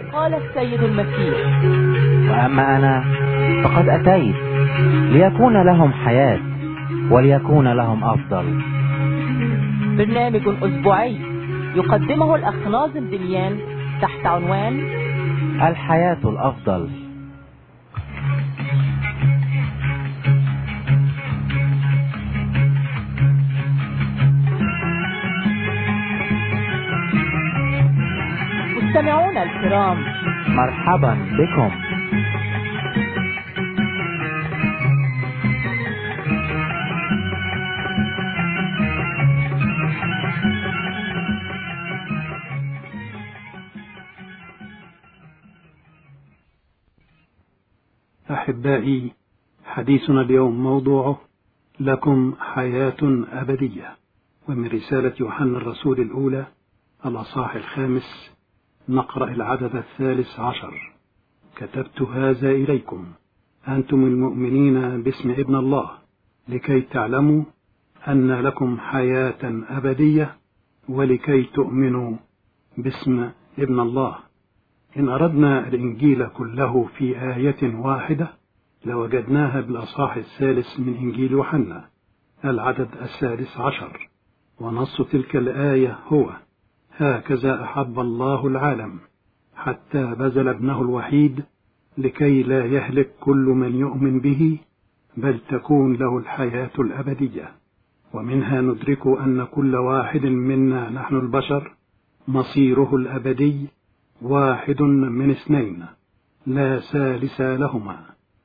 قال السيد المسيح: وأما أنا فقد أتيت ليكون لهم حياة وليكون لهم أفضل. برنامج أسبوعي يقدمه الأخ ناظم دميان تحت عنوان الحياة الأفضل. مستمعونا الكرام، مرحبا بكم. أحبائي، حديثنا اليوم موضوعه لكم حياة أبدية، ومن رسالة يوحنا الرسول الأولى الأصحاح 5 نقرأ العدد 13: كتبت هذا إليكم أنتم المؤمنين باسم ابن الله، لكي تعلموا أن لكم حياة أبدية ولكي تؤمنوا باسم ابن الله. إن أردنا الإنجيل كله في آية واحدة لوجدناها بالأصحاح 3 من إنجيل يوحنا العدد 13، ونص تلك الآية هو: هكذا أحب الله العالم حتى بذل ابنه الوحيد لكي لا يهلك كل من يؤمن به بل تكون له الحياة الأبدية. ومنها ندرك أن كل واحد منا نحن البشر مصيره الأبدي واحد من اثنين لا ثالث لهما،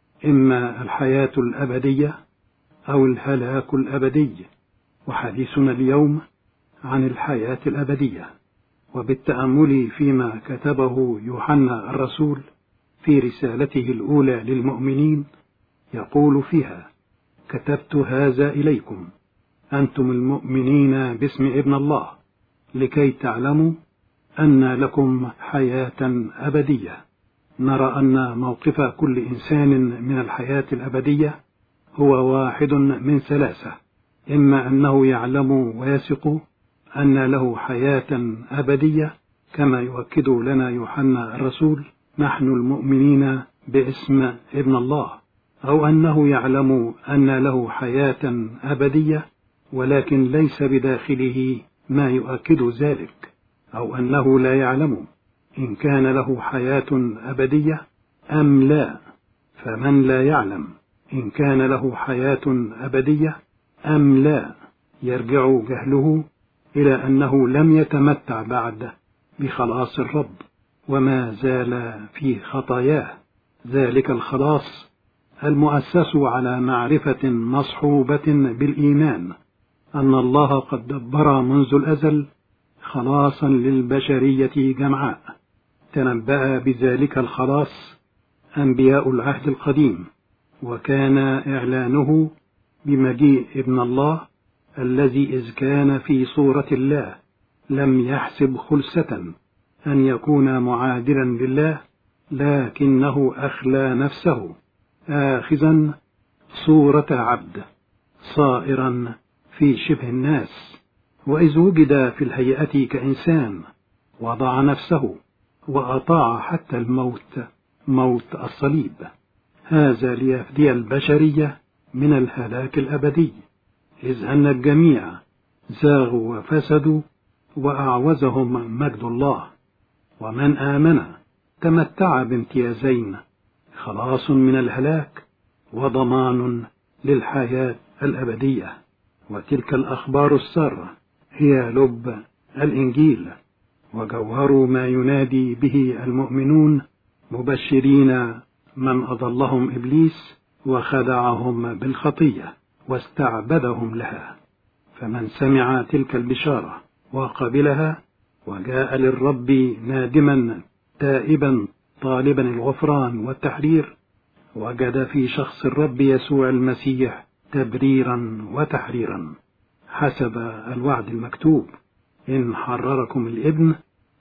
إما الحياة الأبدية أو الهلاك الأبدي. وحديثنا اليوم عن الحياة الأبدية، وبالتأمل فيما كتبه يوحنا الرسول في رسالته الأولى للمؤمنين يقول فيها: كتبت هذا إليكم أنتم المؤمنين باسم ابن الله، لكي تعلموا أن لكم حياة أبدية. نرى أن موقف كل إنسان من الحياة الأبدية هو واحد من ثلاثة: إما أنه يعلم ويثق أن له حياة أبدية كما يؤكد لنا يوحنا الرسول نحن المؤمنين باسم ابن الله، أو أنه يعلم أن له حياة أبدية ولكن ليس بداخله ما يؤكد ذلك، أو أنه لا يعلم إن كان له حياة أبدية أم لا. فمن لا يعلم إن كان له حياة أبدية أم لا يرجع جهله إلى أنه لم يتمتع بعد بخلاص الرب وما زال في خطاياه، ذلك الخلاص المؤسس على معرفة مصحوبة بالإيمان أن الله قد دبر منذ الأزل خلاصا للبشرية جمعاء. تنبأ بذلك الخلاص أنبياء العهد القديم، وكان إعلانه بمجيء ابن الله الذي إذ كان في صورة الله لم يحسب خلسة أن يكون معادلا لله، لكنه أخلى نفسه آخذا صورة عبد صائرا في شبه الناس، وإذ وجد في الهيئة كإنسان وضع نفسه وأطاع حتى الموت، موت الصليب، هذا ليفدي البشرية من الهلاك الأبدي، إذ أن الجميع زاغوا وفسدوا وأعوزهم مجد الله. ومن آمن تمتع بامتيازين: خلاص من الهلاك وضمان للحياة الأبدية. وتلك الأخبار السارة هي لب الإنجيل وجوهر ما ينادي به المؤمنون مبشرين من أضلهم إبليس وخدعهم بالخطية واستعبدهم لها. فمن سمع تلك البشارة وقبلها وجاء للرب نادما تائبا طالبا الغفران والتحرير، وجد في شخص الرب يسوع المسيح تبريرا وتحريرا حسب الوعد المكتوب: إن حرركم الابن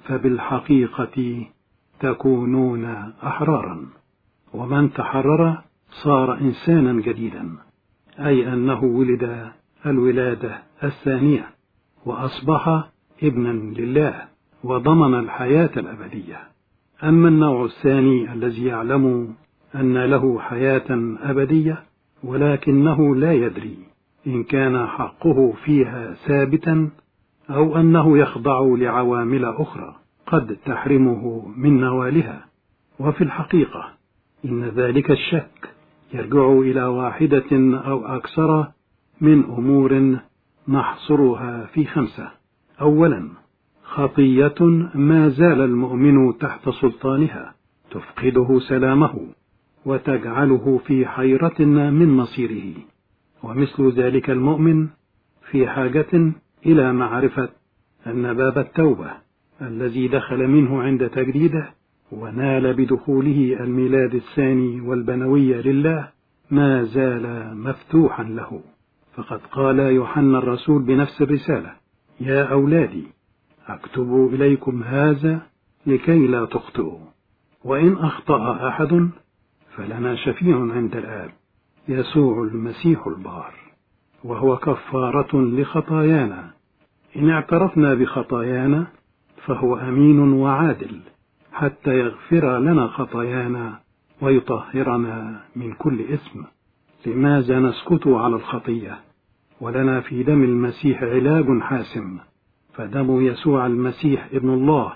فبالحقيقة تكونون أحرارا. ومن تحرر صار إنسانا جديدا، أي أنه ولد الولادة الثانية وأصبح ابنا لله وضمن الحياة الأبدية. أما النوع الثاني الذي يعلم أن له حياة أبدية ولكنه لا يدري إن كان حقه فيها ثابتا أو أنه يخضع لعوامل أخرى قد تحرمه من نوالها. وفي الحقيقة إن ذلك الشك يرجع إلى واحدة أو أكثر من أمور نحصرها في 5. أولا، خطية ما زال المؤمن تحت سلطانها تفقده سلامه وتجعله في حيرة من مصيره، ومثل ذلك المؤمن في حاجة إلى معرفة أن باب التوبة الذي دخل منه عند تجديده ونال بدخوله الميلاد الثاني والبنوي لله ما زال مفتوحا له. فقد قال يوحنا الرسول بنفس الرسالة: يا أولادي أكتب إليكم هذا لكي لا تخطئوا، وإن أخطأ أحد فلنا شفيع عند الآب، يسوع المسيح البار، وهو كفارة لخطايانا. إن اعترفنا بخطايانا فهو أمين وعادل حتى يغفر لنا خطايانا ويطهرنا من كل إثم. لماذا نسكت على الخطية؟ ولنا في دم المسيح علاج حاسم، فدم يسوع المسيح ابن الله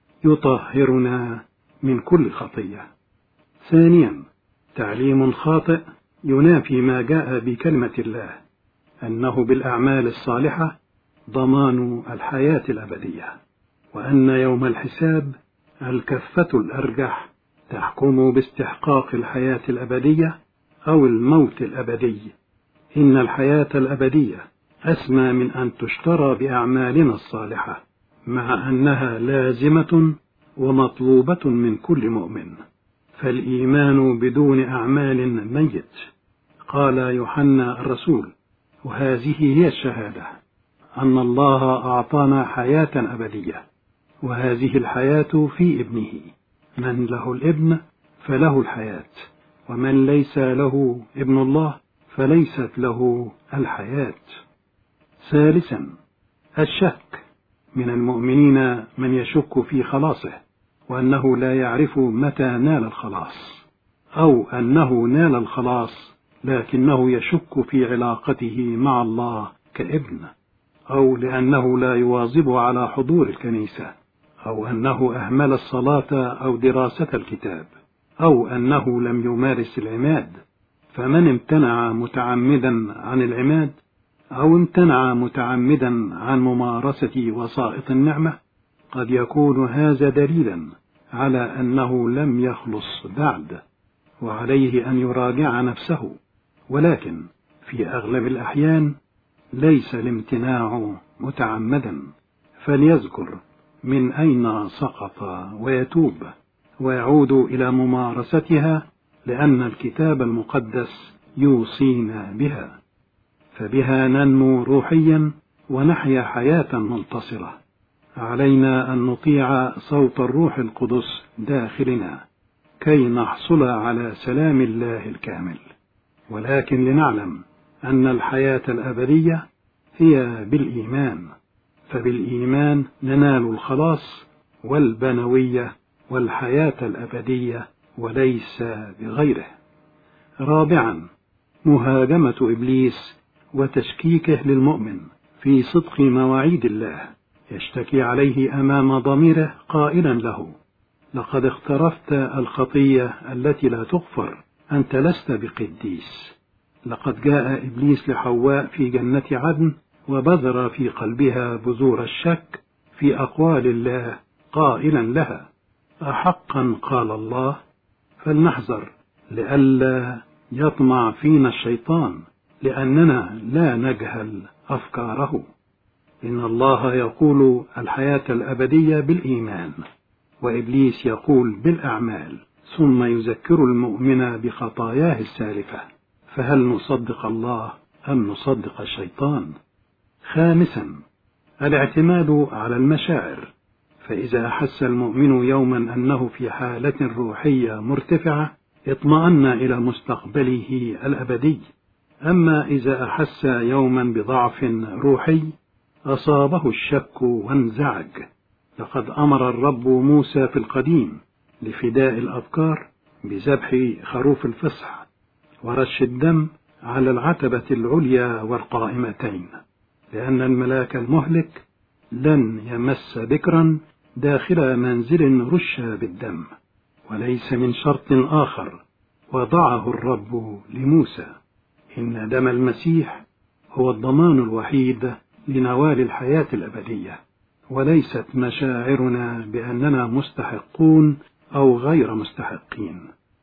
يطهرنا من كل خطية. ثانيا، تعليم خاطئ ينافي ما جاء بكلمة الله أنه بالأعمال الصالحة ضمان الحياة الأبدية، وأن يوم الحساب الكفة الأرجح تحكم باستحقاق الحياة الأبدية أو الموت الأبدي. إن الحياة الأبدية أسمى من أن تشترى بأعمالنا الصالحة، مع أنها لازمة ومطلوبة من كل مؤمن، فالإيمان بدون أعمال ميت. قال يوحنا الرسول: وهذه هي الشهادة أن الله أعطانا حياة أبدية، وهذه الحياة في ابنه، من له الابن فله الحياة، ومن ليس له ابن الله فليست له الحياة. ثالثا، الشك. من المؤمنين من يشك في خلاصه، وأنه لا يعرف متى نال الخلاص، أو أنه نال الخلاص لكنه يشك في علاقته مع الله كابن، أو لأنه لا يواظب على حضور الكنيسة، أو أنه أهمل الصلاة أو دراسة الكتاب، أو أنه لم يمارس العماد. فمن امتنع متعمدا عن العماد أو امتنع متعمدا عن ممارسة وسائط النعمة قد يكون هذا دليلا على أنه لم يخلص بعد، وعليه أن يراجع نفسه. ولكن في أغلب الأحيان ليس الامتناع متعمدا، فليذكر من أين سقط ويتوب ويعود إلى ممارستها، لأن الكتاب المقدس يوصينا بها، فبها ننمو روحيا ونحيا حياة منتصرة. علينا أن نطيع صوت الروح القدس داخلنا كي نحصل على سلام الله الكامل. ولكن لنعلم أن الحياة الأبدية هي بالإيمان، فبالإيمان ننال الخلاص والبنوية والحياة الأبدية وليس بغيره. رابعا، مهاجمة إبليس وتشكيكه للمؤمن في صدق مواعيد الله، يشتكي عليه أمام ضميره قائلا له: لقد اقترفت الخطية التي لا تغفر، أنت لست بقديس. لقد جاء إبليس لحواء في جنة عدن وبذر في قلبها بذور الشك في أقوال الله قائلا لها: أحقا قال الله؟ فلنحذر لئلا يطمع فينا الشيطان، لأننا لا نجهل أفكاره. إن الله يقول الحياة الأبدية بالإيمان، وإبليس يقول بالأعمال، ثم يذكر المؤمن بخطاياه السالفة. فهل نصدق الله أم نصدق الشيطان؟ خامسا، الاعتماد على المشاعر، فإذا أحس المؤمن يوما أنه في حالة روحية مرتفعة اطمأن إلى مستقبله الأبدي. أما إذا أحس يوما بضعف روحي أصابه الشك وانزعج. لقد أمر الرب موسى في القديم لفداء الأبكار بذبح خروف الفصح ورش الدم على العتبة العليا والقائمتين، لأن الملاك المهلك لن يمس بكرا داخل منزل رش بالدم، وليس من شرط آخر وضعه الرب لموسى. إن دم المسيح هو الضمان الوحيد لنوال الحياة الأبدية، وليست مشاعرنا بأننا مستحقون أو غير مستحقين.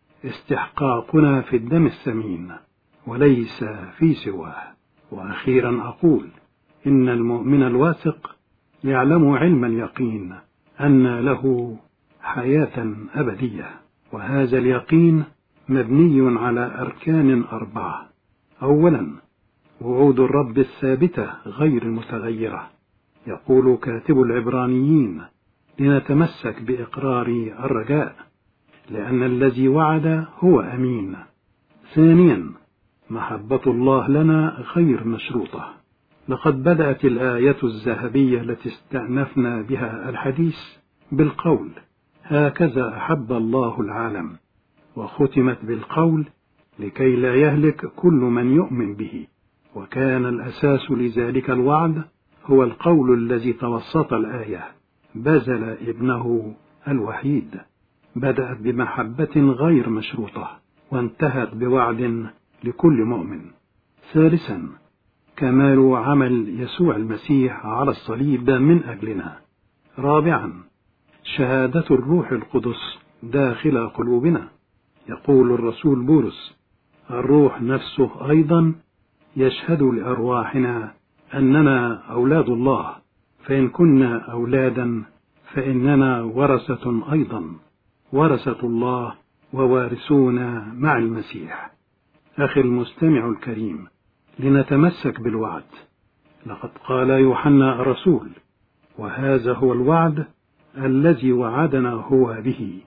استحقاقنا في الدم الثمين وليس في سواه. وأخيرا أقول إن المؤمن الواثق يعلم علم اليقين أن له حياة أبدية، وهذا اليقين مبني على أركان 4. أولا، وعود الرب الثابتة غير المتغيرة. يقول كاتب العبرانيين: لنتمسك بإقرار الرجاء، لأن الذي وعد هو أمين. ثانيا، محبة الله لنا غير مشروطة. لقد بدأت الآية الذهبية التي استأنفنا بها الحديث بالقول: هكذا أحب الله العالم، وختمت بالقول: لكي لا يهلك كل من يؤمن به. وكان الأساس لذلك الوعد هو القول الذي توسط الآية: بذل ابنه الوحيد. بدأت بمحبة غير مشروطة وانتهت بوعد لكل مؤمن. ثالثا، كمال عمل يسوع المسيح على الصليب من أجلنا. رابعا، شهادة الروح القدس داخل قلوبنا. يقول الرسول بولس: الروح نفسه أيضا يشهد لأرواحنا أننا أولاد الله، فإن كنا أولادا فإننا ورثة أيضا، ورثة الله ووارثون مع المسيح. أخي المستمع الكريم، لنتمسك بالوعد. لقد قال يوحنا الرسول: وهذا هو الوعد الذي وعدنا هو به،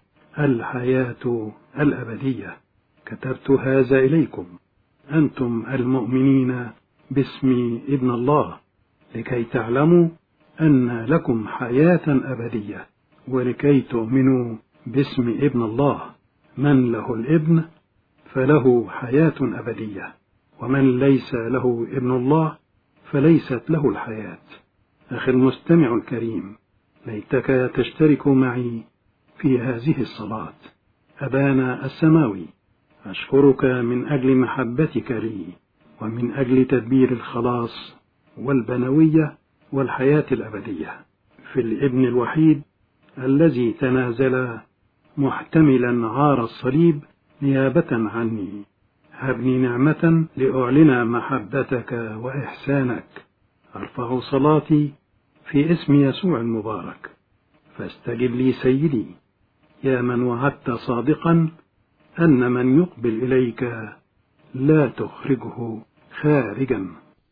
الحياة الأبدية. كتبت هذا إليكم أنتم المؤمنين باسم ابن الله، لكي تعلموا أن لكم حياة أبدية، ولكي تؤمنوا باسم ابن الله. من له الابن فله حياة أبدية، ومن ليس له ابن الله فليست له الحياة. أخي المستمع الكريم، ليتك تشترك معي في هذه الصلاة. أبانا السماوي، أشكرك من أجل محبتك لي، ومن أجل تدبير الخلاص والبنوية والحياة الأبدية في الابن الوحيد الذي تنازل محتملا عار الصليب نيابة عني. هبني نعمة لأعلن محبتك وإحسانك. أرفع صلاتي في اسم يسوع المبارك، فاستجب لي سيدي، يا من وعدت صادقا أن من يقبل إليك لا تخرجه خارجا.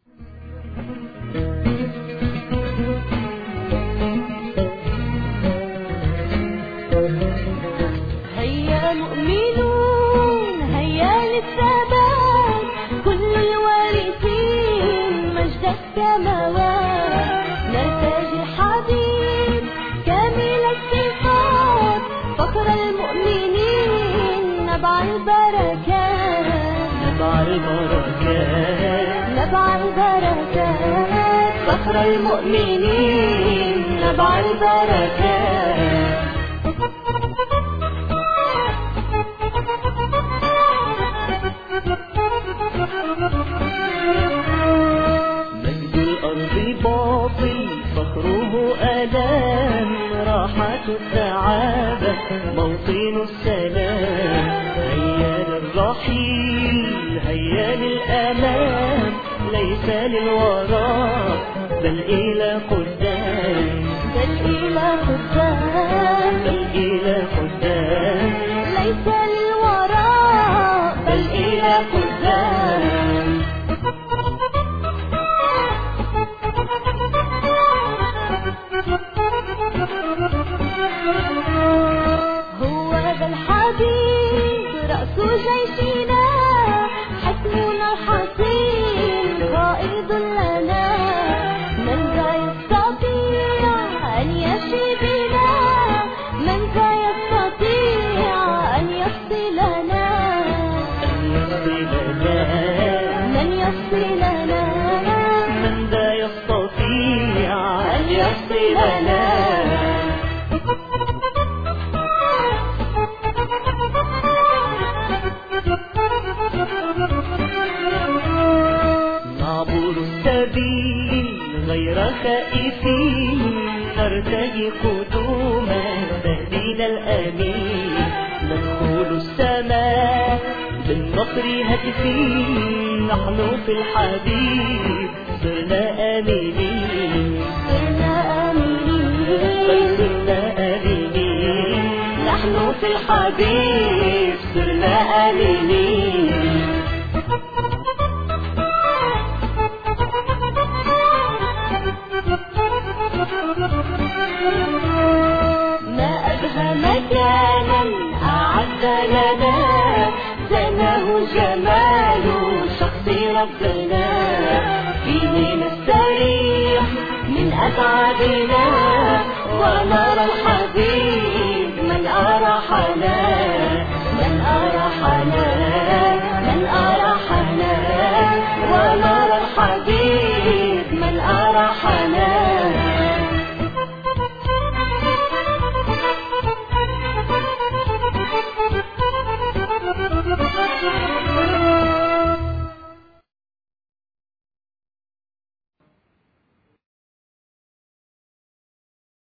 هيا مؤمنون، هيا للثبات، كل الوارثين مجد السماوات، نرتجي الحبيب كامل الصفات، فخر المؤمنين نبع البركات، نبع البركات، نبع البركات، فخر المؤمنين نبع البركات. مجد الأرض باطل، فخره آلام، راحة السعادة، موطن السلام. هيا للرحيل، هيا للأمام، ليس للوراء بل إلى قدام، بل إلى قدام، بل إلى قدام، ليس للوراء بل إلى قدام. هو ذا الحبيب رأس جيشنا، حسننا الحصين قائد لنا، من ذا يستطيع أن يشي بنا، خائفين نرتجي قدوما تهدينا الأمين ندخل السماء بالنصر هاتفين نحن في الحبيب صرنا آمنين صرنا آمنين صرنا آمنين نحن في الحبيب صرنا آمنين ما أبهى مكانا أعد لنا زناه جمال شخص ربنا فيه نستريح من أتعابنا ونرى الحبيب من أراحنا